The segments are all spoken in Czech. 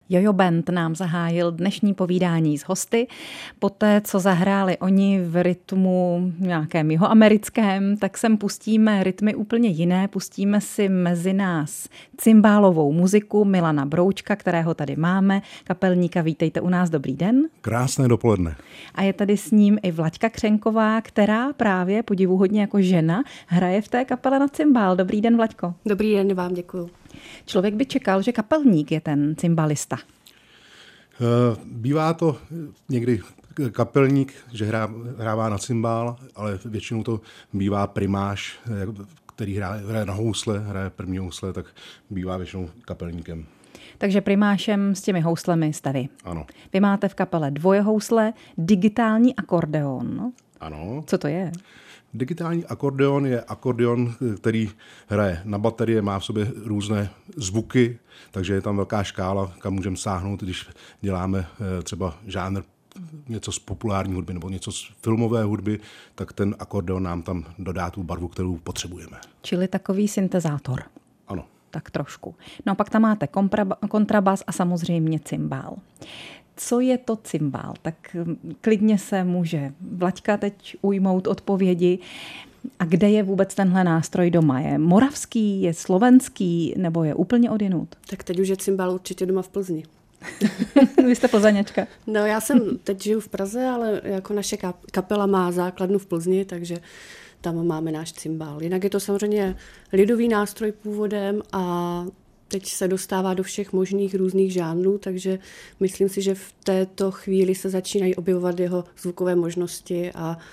Jojo Band nám zahájil dnešní povídání s hosty. Poté, co zahráli oni v rytmu nějakém jihoamerickém, tak sem pustíme rytmy úplně jiné. Pustíme si mezi nás cymbálovou muziku Milana Broučka, kterého tady máme. Kapelníka, vítejte u nás, dobrý den. Krásné dopoledne. A je tady s ním i Vlaďka Křenková, která právě podivuhodně jako žena hraje v té kapele na cymbál. Dobrý den, Vlaďko. Dobrý den, vám děkuju. Člověk by čekal, že kapelník je ten cymbalista. Bývá to někdy kapelník, že hrává na cymbál, ale většinou to bývá primáš, který hraje na housle, hraje první housle, tak bývá většinou kapelníkem. Takže primášem s těmi houslemi jste vy. Ano. Vy máte v kapele dvojehousle, digitální akordeon. Ano. Co to je? Digitální akordeon je akordeon, který hraje na baterie, má v sobě různé zvuky, takže je tam velká škála, kam můžeme sáhnout, když děláme třeba žánr něco z populární hudby nebo něco z filmové hudby, tak ten akordeon nám tam dodá tu barvu, kterou potřebujeme. Čili takový syntezátor. Ano. Tak trošku. No a pak tam máte kontrabas a samozřejmě cymbál. Co je to cymbál? Tak klidně se může Vlaďka teď ujmout odpovědi. A kde je vůbec tenhle nástroj doma? Je moravský, je slovenský nebo je úplně odjinud? Tak teď už je cymbál určitě doma v Plzni. Vy jste Plzeňačka. No já teď žiju v Praze, ale jako naše kapela má základnu v Plzni, takže tam máme náš cymbál. Jinak je to samozřejmě lidový nástroj původem a teď se dostává do všech možných různých žánrů, takže myslím si, že v této chvíli se začínají objevovat jeho zvukové možnosti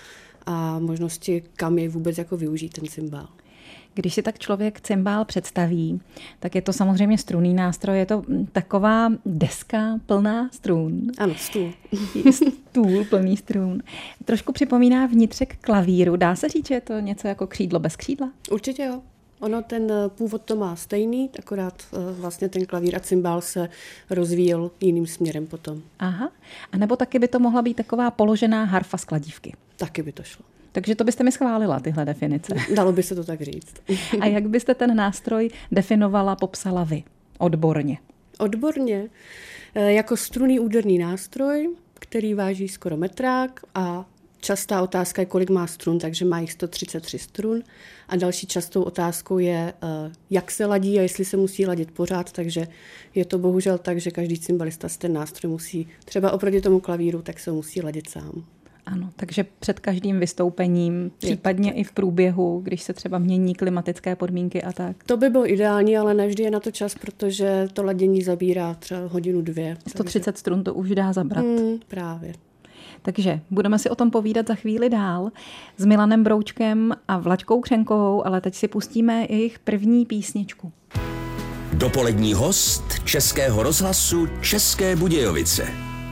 a možnosti, kam je vůbec jako využít ten cymbál. Když si tak člověk cymbál představí, tak je to samozřejmě strunný nástroj, je to taková deska plná strun. Ano, stůl. Stůl plný strun. Trošku připomíná vnitřek klavíru. Dá se říct, že je to něco jako křídlo bez křídla? Určitě jo. Ono ten původ to má stejný, akorát vlastně ten klavír a cymbál se rozvíjel jiným směrem potom. Aha. A nebo taky by to mohla být taková položená harfa z kladívky. Taky by to šlo. Takže to byste mi schválila, tyhle definice. Dalo by se to tak říct. A jak byste ten nástroj definovala, popsala vy? Odborně. Odborně? Jako strunný úderný nástroj, který váží skoro metrák a častá otázka je, kolik má strun, takže má jich 133 strun. A další častou otázkou je, jak se ladí a jestli se musí ladit pořád, takže je to bohužel tak, že každý cymbalista si ten nástroj musí, třeba oproti tomu klavíru, tak se musí ladit sám. Ano, takže před každým vystoupením, případně i v průběhu, když se třeba mění klimatické podmínky a tak. To by bylo ideální, ale nevždy je na to čas, protože to ladění zabírá třeba hodinu, 2. 130 strun to už dá zabrat. Právě. Takže budeme si o tom povídat za chvíli dál s Milanem Broučkem a Vlaďkou Křenkovou, ale teď si pustíme jejich první písničku. Dopolední host Českého rozhlasu České Budějovice.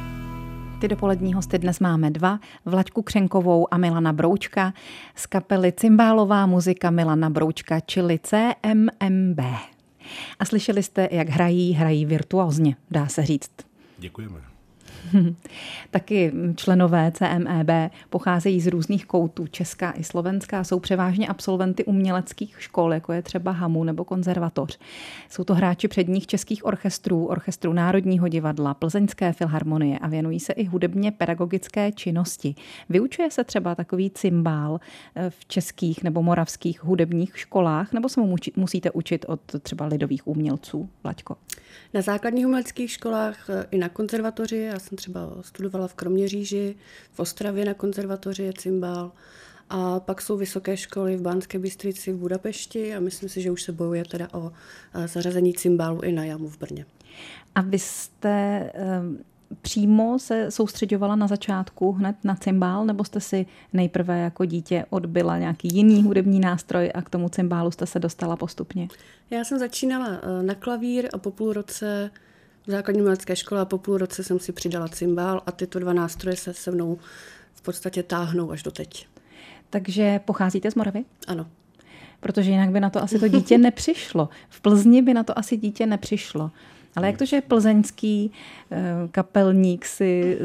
Ty dopolední hosty dnes máme dva, Vlaďku Křenkovou a Milana Broučka z kapely Cymbálová muzika Milana Broučka, čili CMMB. A slyšeli jste, jak hrají virtuózně, dá se říct. Děkujeme. Taky členové CMEB pocházejí z různých koutů Česka i Slovenska, jsou převážně absolventy uměleckých škol, jako je třeba Hamu nebo konzervatoř. Jsou to hráči předních českých orchestrů, Orchestru Národního divadla, Plzeňské filharmonie a věnují se i hudebně pedagogické činnosti. Vyučuje se třeba takový cymbál v českých nebo moravských hudebních školách, nebo se mu musíte učit od třeba lidových umělců, Vlaďko? Na základních uměleckých školách i na konzervatoři, já jsem třeba studovala v Kroměříži, v Ostravě na konzervatoři je cymbál a pak jsou vysoké školy v Banské Bystrici, v Budapešti a myslím si, že už se bojuje teda o zařazení cymbálu i na jamu v Brně. A vy jste přímo se soustředovala na začátku hned na cymbál, nebo jste si nejprve jako dítě odbyla nějaký jiný hudební nástroj a k tomu cymbálu jste se dostala postupně? Já jsem začínala na klavír a po půl roce v základní umělecké škole a po půl roce jsem si přidala cymbál a tyto dva nástroje se mnou v podstatě táhnou až do teď. Takže pocházíte z Moravy? Ano. Protože jinak by na to asi to dítě nepřišlo. V Plzni by na to asi dítě nepřišlo. Ale jak to, že plzeňský kapelník si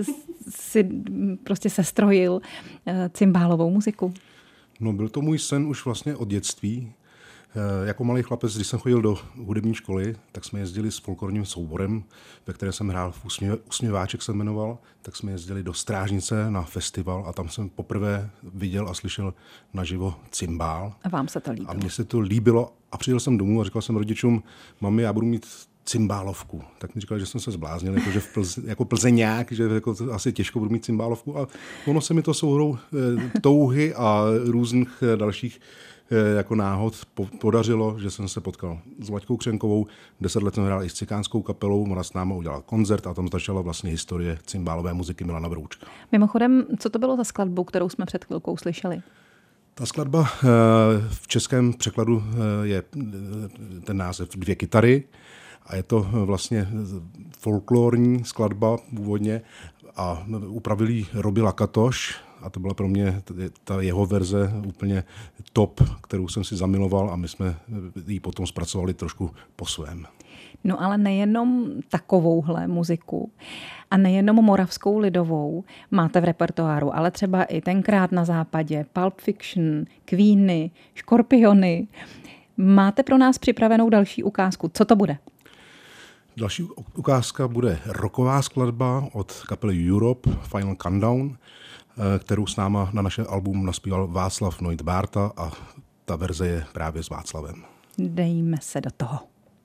prostě sestrojil cymbálovou muziku? No byl to můj sen už vlastně od dětství. Jako malý chlapec, když jsem chodil do hudební školy, tak jsme jezdili s folklorním souborem, ve kterém jsem hrál v Usměváček se jmenoval, tak jsme jezdili do Strážnice na festival a tam jsem poprvé viděl a slyšel naživo cymbál. A vám se to líbilo? A mně se to líbilo a přijel jsem domů a říkal jsem rodičům, mami, já budu mít cymbálovku. Tak mi říkali, že jsem se zbláznil, že jako plzeňák, že jako asi těžko budu mít cymbálovku. A ono se mi to souhrou touhy a různých dalších jako náhod podařilo, že jsem se potkal s Vlaďkou Křenkovou. 10 let jsem hrál i s cikánskou kapelou, ona s námi udělala koncert a tam začala vlastně historie cymbálové muziky Milana Broučka. Mimochodem, co to bylo za skladbu, kterou jsme před chvilkou slyšeli? Ta skladba v českém překladu je ten název Dvě kytary a je to vlastně folklorní skladba původně a upravil ji Robi Lakatoš a to byla pro mě ta jeho verze úplně top, kterou jsem si zamiloval a my jsme ji potom zpracovali trošku po svém. No ale nejenom takovouhle muziku a nejenom moravskou lidovou máte v repertoáru, ale třeba i Tenkrát na západě, Pulp Fiction, Queeny, Škorpiony. Máte pro nás připravenou další ukázku. Co to bude? Další ukázka bude rocková skladba od kapely Europe, Final Countdown, kterou s náma na naše album naspíval Václav Noit Bárta a ta verze je právě s Václavem. Dejme se do toho.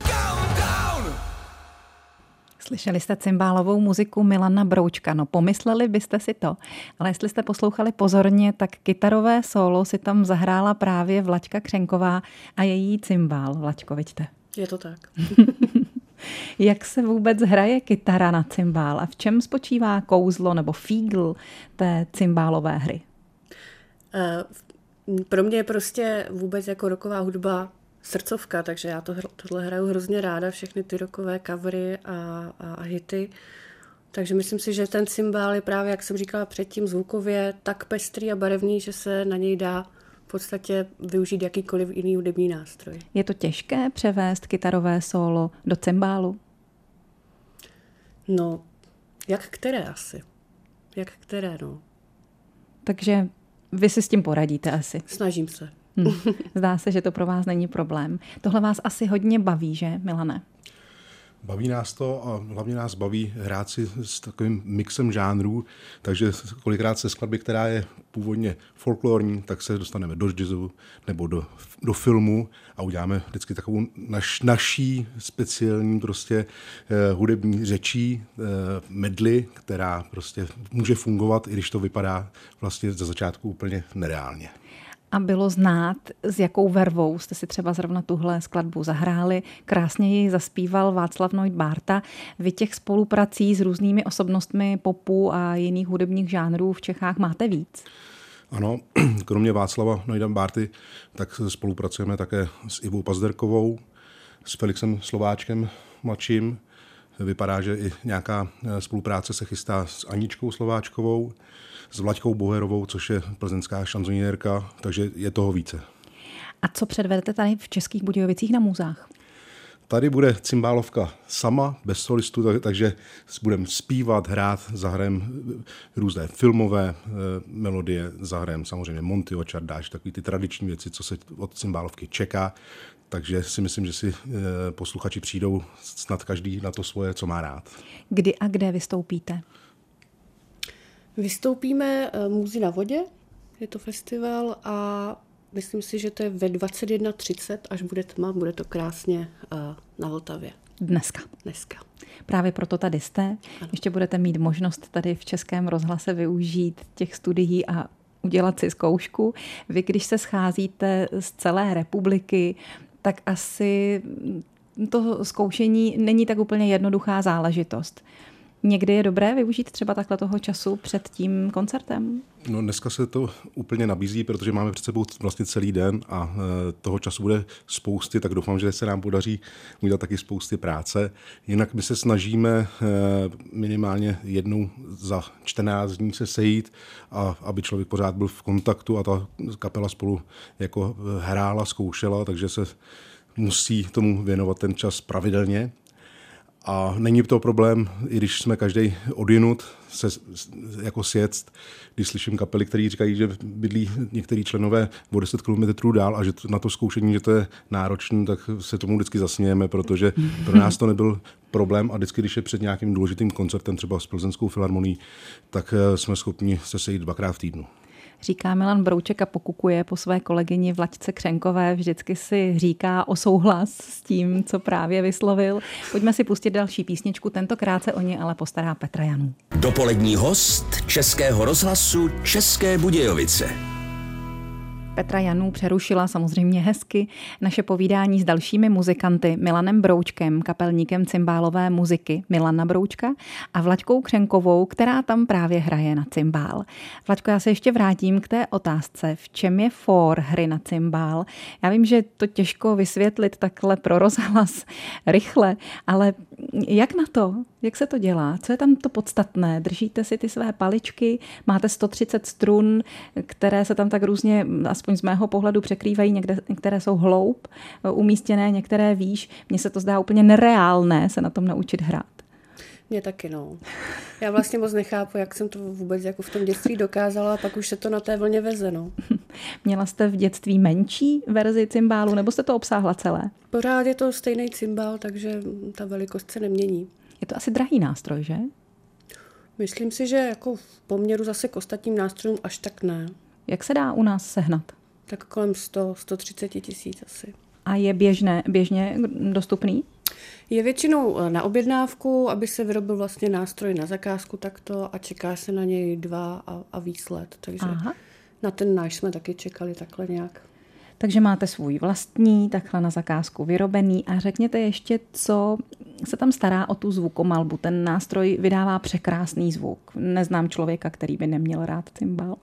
Slyšeli jste cymbálovou muziku Milana Broučka, no pomysleli byste si to, ale jestli jste poslouchali pozorně, tak kytarové solo si tam zahrála právě Vlaďka Křenková a její cymbál. Vlaďko, vidíte? Je to tak. Jak se vůbec hraje kytara na cymbál a v čem spočívá kouzlo nebo fígl té cymbálové hry? Pro mě je prostě vůbec jako rocková hudba srdcovka, takže já tohle hraju hrozně ráda, všechny ty rockové covery a hity. Takže myslím si, že ten cymbál je právě, jak jsem říkala předtím, zvukově tak pestrý a barevný, že se na něj dá v podstatě využít jakýkoliv jiný hudební nástroj. Je to těžké převést kytarové solo do cymbálu? No, jak které asi. Jak které, no. Takže vy si s tím poradíte asi. Snažím se. Zdá se, že to pro vás není problém. Tohle vás asi hodně baví, že, Milane? Baví nás to a hlavně nás baví hrát si s takovým mixem žánrů, takže kolikrát se skladby, která je původně folklorní, tak se dostaneme do jazzu nebo do filmu a uděláme vždycky takovou naší speciální prostě hudební řečí, medley, která prostě může fungovat, i když to vypadá vlastně ze začátku úplně nereálně. A bylo znát, s jakou vervou jste si třeba zrovna tuhle skladbu zahráli. Krásně ji zaspíval Václav Noit Bárta. Vy těch spoluprací s různými osobnostmi popu a jiných hudebních žánrů v Čechách máte víc? Ano, kromě Václava Noita Bárty, tak spolupracujeme také s Ivou Pazderkovou, s Felixem Slováčkem mladším. Vypadá, že i nějaká spolupráce se chystá s Aničkou Slováčkovou, s Vlaďkou Boherovou, což je plzeňská šanzonierka, takže je toho více. A co předvedete tady v Českých Budějovicích na Můzách? Tady bude cymbálovka sama, bez solistů, takže budeme zpívat, hrát, zahrajeme různé filmové melodie, zahrajeme samozřejmě Montyho, Čardáš, takový ty tradiční věci, co se od cymbálovky čeká. Takže si myslím, že si posluchači přijdou snad každý na to svoje, co má rád. Kdy a kde vystoupíte? Vystoupíme Můzy na vodě, je to festival a myslím si, že to je ve 21:30, až bude tma, bude to krásně na Vltavě. Dneska. Právě proto tady jste. Ano. Ještě budete mít možnost tady v Českém rozhlase využít těch studií a udělat si zkoušku. Vy, když se scházíte z celé republiky, tak asi to zkoušení není tak úplně jednoduchá záležitost. Někdy je dobré využít třeba takhle toho času před tím koncertem? No dneska se to úplně nabízí, protože máme před sebou vlastně celý den a toho času bude spousty, tak doufám, že se nám podaří udělat taky spousty práce. Jinak my se snažíme minimálně jednou za 14 dní se sejít, a aby člověk pořád byl v kontaktu a ta kapela spolu jako hrála, zkoušela, takže se musí tomu věnovat ten čas pravidelně. A není to problém, i když jsme každý odjinut se jako sjet, když slyším kapely, které říkají, že bydlí některý členové o 10 km dál a že na to zkoušení, že to je náročné, tak se tomu vždycky zasmějeme, protože pro nás to nebyl problém a vždycky, když je před nějakým důležitým koncertem, třeba s Plzeňskou filharmonií, tak jsme schopni se sejít 2krát v týdnu. Říká Milan Brouček a pokukuje po své kolegyni Vlaďce Křenkové. Vždycky si říká o souhlas s tím, co právě vyslovil. Pojďme si pustit další písničku, tentokrát se o ní ale postará Petra Janů. Dopolední host Českého rozhlasu České Budějovice. Petra Janů přerušila samozřejmě hezky naše povídání s dalšími muzikanty Milanem Broučkem, kapelníkem cymbálové muziky Milana Broučka a Vlaďkou Křenkovou, která tam právě hraje na cymbál. Vlaďko, já se ještě vrátím k té otázce, v čem je fór hry na cymbál. Já vím, že je to těžko vysvětlit takhle pro rozhlas rychle, ale jak na to? Jak se to dělá? Co je tam to podstatné? Držíte si ty své paličky, máte 130 strun, které se tam tak různě, aspoň z mého pohledu, překrývají, některé jsou hloub umístěné, některé výš. Mně se to zdá úplně nereálné se na tom naučit hrát. Mně taky, no. Já vlastně moc nechápu, jak jsem to vůbec jako v tom dětství dokázala a pak už se to na té vlně veze, no. Měla jste v dětství menší verzi cymbálu, nebo jste to obsáhla celé? Pořád je to stejný cymbál, takže ta velikost se nemění. Je to asi drahý nástroj, že? Myslím si, že jako v poměru zase k ostatním nástrojům až tak ne. Jak se dá u nás sehnat? Tak kolem 130 tisíc asi. A je běžně dostupný? Je většinou na objednávku, aby se vyrobil vlastně nástroj na zakázku takto a čeká se na něj 2 a víc let. Takže na ten náš jsme taky čekali takhle nějak. Takže máte svůj vlastní, takhle na zakázku vyrobený a řekněte ještě, co se tam stará o tu zvukomalbu. Ten nástroj vydává překrásný zvuk. Neznám člověka, který by neměl rád cymbál.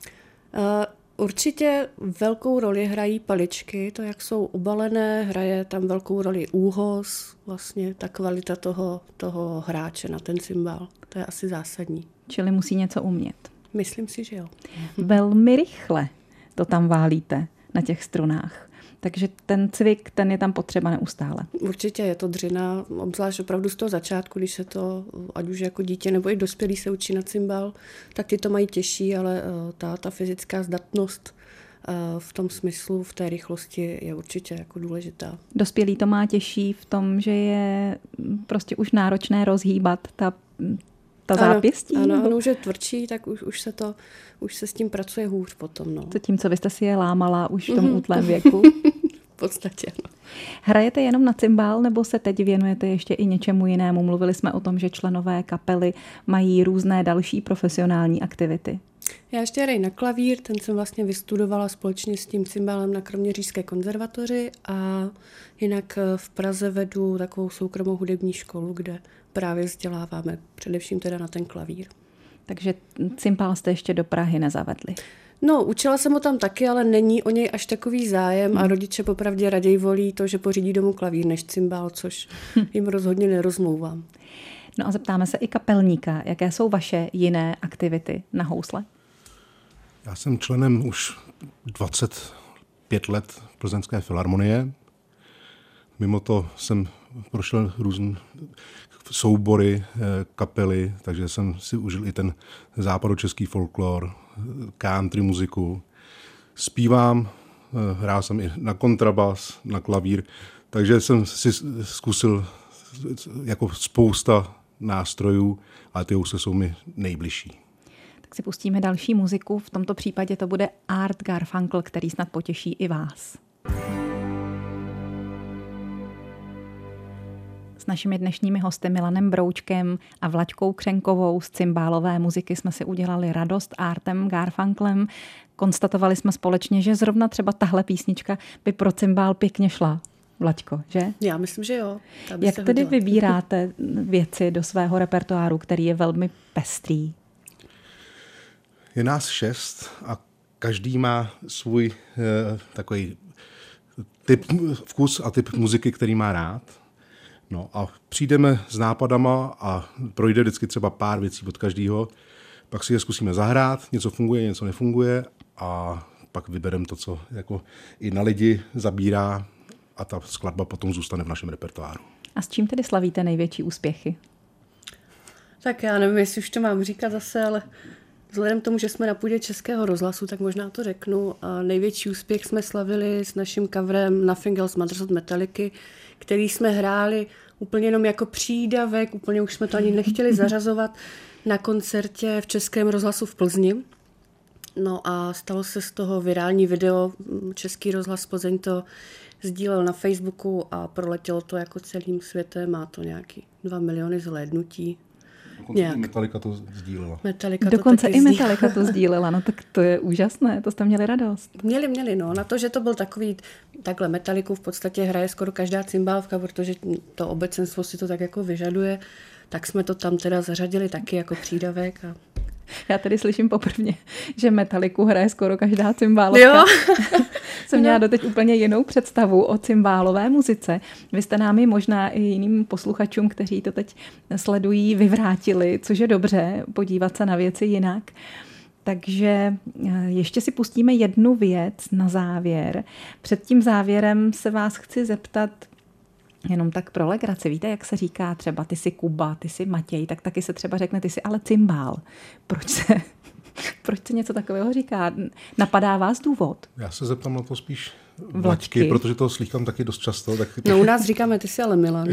Určitě velkou roli hrají paličky, to, jak jsou obalené, hraje tam velkou roli úhoz, vlastně ta kvalita toho hráče na ten cymbál. To je asi zásadní. Čili musí něco umět. Myslím si, že jo. Velmi rychle to tam válíte na těch strunách. Takže ten cvik, ten je tam potřeba neustále. Určitě je to dřina, obzvlášť opravdu z toho začátku, když se to, ať už jako dítě nebo i dospělí se učí na cymbal, tak ty to mají těžší, ale ta fyzická zdatnost v tom smyslu, v té rychlosti je určitě jako důležitá. Dospělý to má těžší v tom, že je prostě už náročné rozhýbat ta zápěstí? Ano, ono už je tvrdší, tak už se s tím pracuje hůř potom. No. To tím, co vy jste si je lámala už v tom útlém věku? V podstatě, no. Hrajete jenom na cymbál, nebo se teď věnujete ještě i něčemu jinému? Mluvili jsme o tom, že členové kapely mají různé další profesionální aktivity. Já ještě hraju na klavír, ten jsem vlastně vystudovala společně s tím cymbálem na Kroměřížské konzervatoři a jinak v Praze vedu takovou soukromou hudební školu, kde právě vzděláváme především teda na ten klavír. Takže cymbál jste ještě do Prahy nezavedli? No, učila jsem ho tam taky, ale není o něj až takový zájem a rodiče popravdě raději volí to, že pořídí domů klavír než cymbál, což jim rozhodně nerozmlouvám. No a zeptáme se i kapelníka, jaké jsou vaše jiné aktivity na housle? Já jsem členem už 25 let Plzeňské filharmonie. Mimo to jsem prošel různé soubory, kapely, takže jsem si užil i ten západočeský folklor, country muziku. Zpívám, hrál jsem i na kontrabas, na klavír, takže jsem si zkusil jako spousta nástrojů, ale ty housle jsou mi nejbližší. Tak si pustíme další muziku, v tomto případě to bude Art Garfunkel, který snad potěší i vás. S našimi dnešními hosty Milanem Broučkem a Vlaďkou Křenkovou z cymbálové muziky jsme si udělali radost Artem Garfunklem. Konstatovali jsme společně, že zrovna třeba tahle písnička by pro cymbál pěkně šla. Vlaďko, že? Já myslím, že jo. Jak tedy vybíráte věci do svého repertoáru, který je velmi pestrý? Je nás 6 a každý má svůj takový typ vkus a typ muziky, který má rád. No a přijdeme s nápadama a projde vždycky třeba pár věcí od každého. Pak si je zkusíme zahrát, něco funguje, něco nefunguje a pak vybereme to, co jako i na lidi zabírá a ta skladba potom zůstane v našem repertoáru. A s čím tedy slavíte největší úspěchy? Tak já nevím, jestli už to mám říkat zase, ale vzhledem k tomu, že jsme na půdě Českého rozhlasu, tak možná to řeknu. A největší úspěch jsme slavili s naším coverem Nothing Else Matters od Metallicy, který jsme hráli úplně jenom jako přídavek, úplně už jsme to ani nechtěli zařazovat na koncertě v Českém rozhlasu v Plzni. No a stalo se z toho virální video, Český rozhlas Plzeň to sdílel na Facebooku a proletělo to jako celým světem, má to nějaký 2 miliony zhlédnutí. Dokonce Metallica to sdílela. Dokonce i Metallica to sdílela, no tak to je úžasné, to jste měli radost. Měli, no, na to, že to byl takový, takhle Metallicu v podstatě hraje skoro každá cymbálka, protože to obecenstvo si to tak jako vyžaduje, tak jsme to tam teda zařadili taky jako přídavek. Já tady slyším poprvé, že Metallicu hraje skoro každá cymbálka. Jo. Jsem měla doteď úplně jinou představu o cymbálové muzice. Vy jste nám ji možná i jiným posluchačům, kteří to teď sledují, vyvrátili, což je dobře, podívat se na věci jinak. Takže ještě si pustíme jednu věc na závěr. Před tím závěrem se vás chci zeptat, jenom tak pro legraci. Víte, jak se říká třeba ty jsi Kuba, ty jsi Matěj, tak taky se třeba řekne ty jsi ale cymbál. Proč se něco takového říká? Napadá vás důvod? Já se zeptám na to spíš Vlaďky, protože to slýchám taky dost často. Tak... No u nás říkáme ty jsi ale Milan.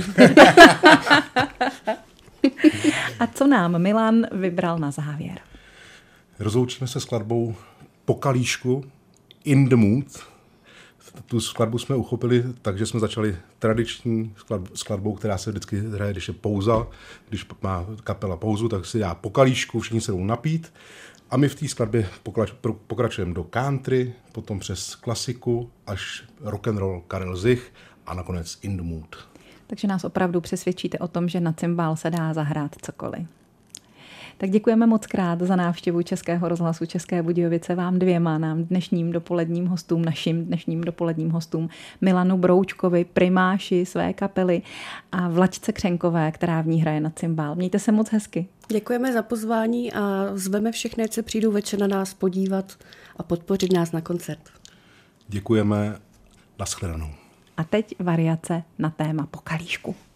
A co nám Milan vybral na závěr? Rozloučíme se skladbou Po kalíšku, In the Mood. Tu skladbu jsme uchopili, takže jsme začali tradiční skladbou, která se vždycky hraje, když je pauza. Když má kapela pauzu, tak si dá po kalíšku, všichni se jdou napít. A my v té skladbě pokračujeme do country, potom přes klasiku, až rock and roll Karel Zich a nakonec In the Mood. Takže nás opravdu přesvědčíte o tom, že na cymbál se dá zahrát cokoliv. Tak děkujeme moc krát za návštěvu Českého rozhlasu České Budějovice vám dvěma, nám dnešním dopoledním hostům, našim dnešním dopoledním hostům, Milanu Broučkovi, primáši své kapely a Vlaďce Křenkové, která v ní hraje na cymbál. Mějte se moc hezky. Děkujeme za pozvání a zveme všechny, ať se přijdou večer na nás podívat a podpořit nás na koncert. Děkujeme, nashledanou. A teď variace na téma Po kalíšku.